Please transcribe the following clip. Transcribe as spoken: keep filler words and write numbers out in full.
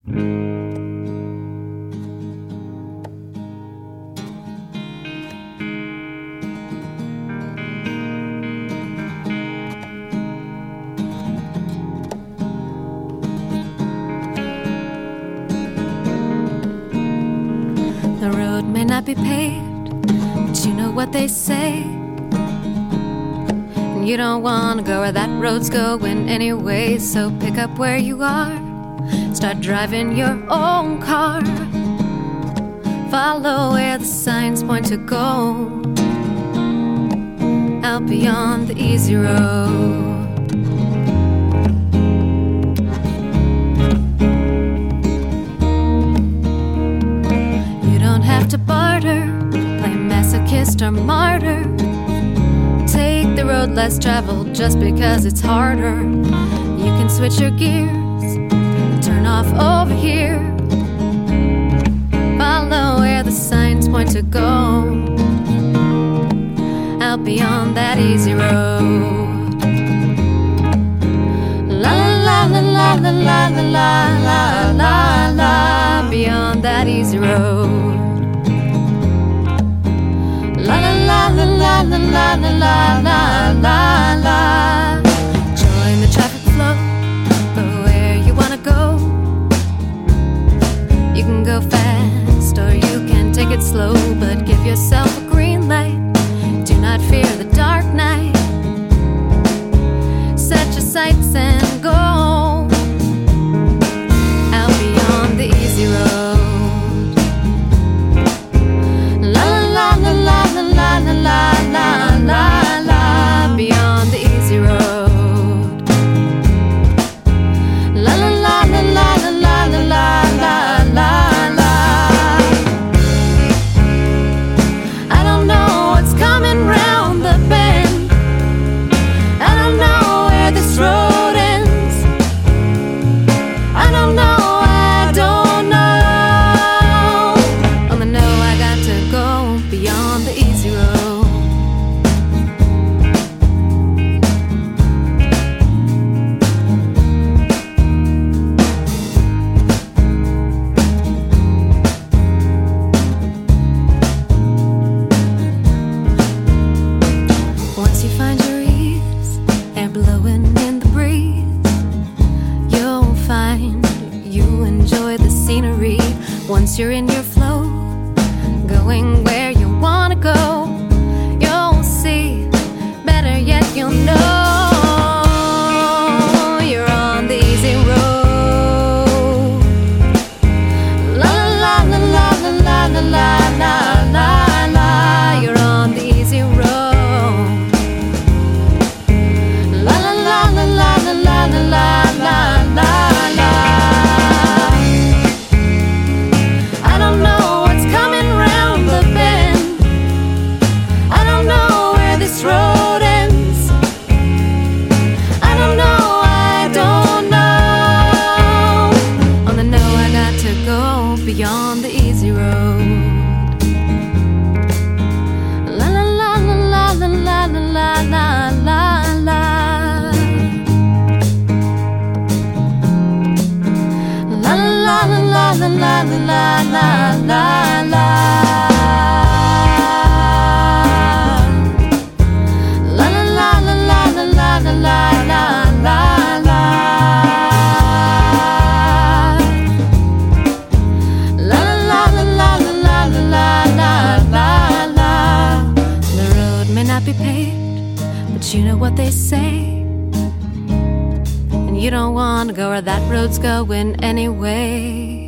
The road may not be paved, but you know what they say. And you don't want to go where that road's going anyway. So pick up where you are, start driving your own car. Follow where the signs point to go, out beyond the easy road. To barter, play masochist or martyr. Take the road less traveled just because it's harder. You can switch your gears, turn off over here. Follow where the signs point to go, out beyond that easy road. La la la la la la la la la la, beyond that easy road. La la la la la la la la la la. Join the traffic flow, go where you wanna go. You can go fast or you can take it slow, but give yourself a green light. Do not fear the dark night. Set your sights and go out beyond the easy road. La la la la la la la, beyond the easy road. La la la la la la la la la la. I don't know what's coming round the bend. I don't know where this road ends. I don't know. I don't know. On the know I got to go beyond the easy road. Once you find your ease, air blowing in the breeze, you'll find you enjoy the scenery. Once you're in your flow, going where you wanna go, you'll see, better yet you'll know, you're on the easy road. La la la la la la la la la la, you're on the easy road. La la la la la la la la la la la. I don't know what's coming round the bend. I don't know where this road ends. I don't know, I don't know. On the know I got to go beyond the easy road. La la la la la la la la la la. La la la la la la la la la la. Be paved, but you know what they say, and you don't want to go where that road's going anyway.